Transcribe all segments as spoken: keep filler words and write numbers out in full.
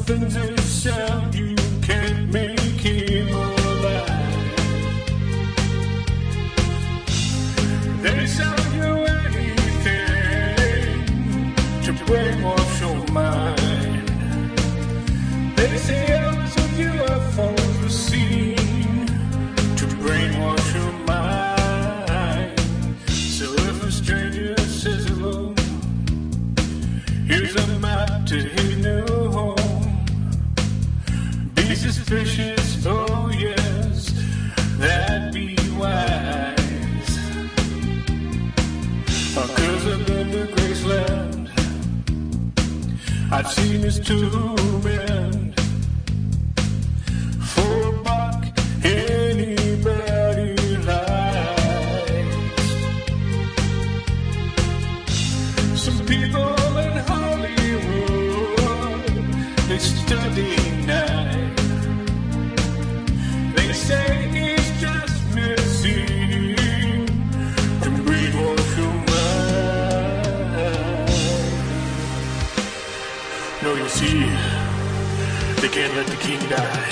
Nothing's a sound, you can't make him alive. They sell you anything to brainwash your mind. They say aliens with U F Os were seen to brainwash your mind. So if a stranger says hello, here's a map to his new home. Be suspicious, oh yes, that'd be wise. Oh, 'cause I've been to Graceland, I've seen his tomb end. For a buck, anybody likes. Some people in Hollywood, they study night. They say he's just missing to brainwash your mind. No, you see, they can't let the king die.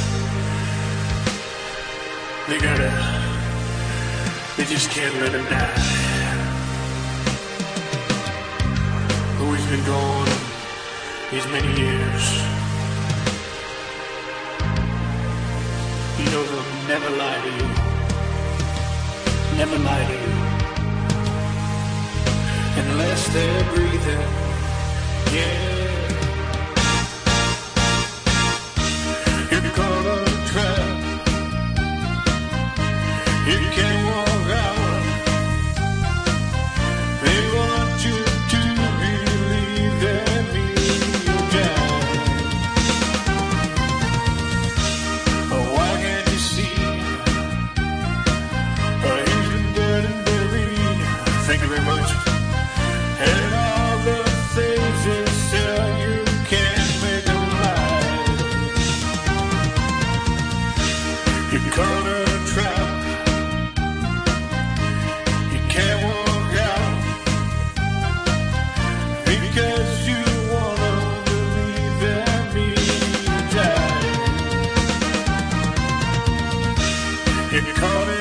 They gotta, they just can't let him die. Oh, he's been gone these many years. He knows he'll never lie to you. Never lie to you. Unless they're breathing, yeah. You're caught on a trap. You can't walk out. They want you to believe they're being your guide. Oh, why can't you see? Oh, he's been dead and buried. Thank you very much. And all the things they sell, you can't make them alive. You're caught in a trap. You can't walk out because you wanna believe that me died. You're caught in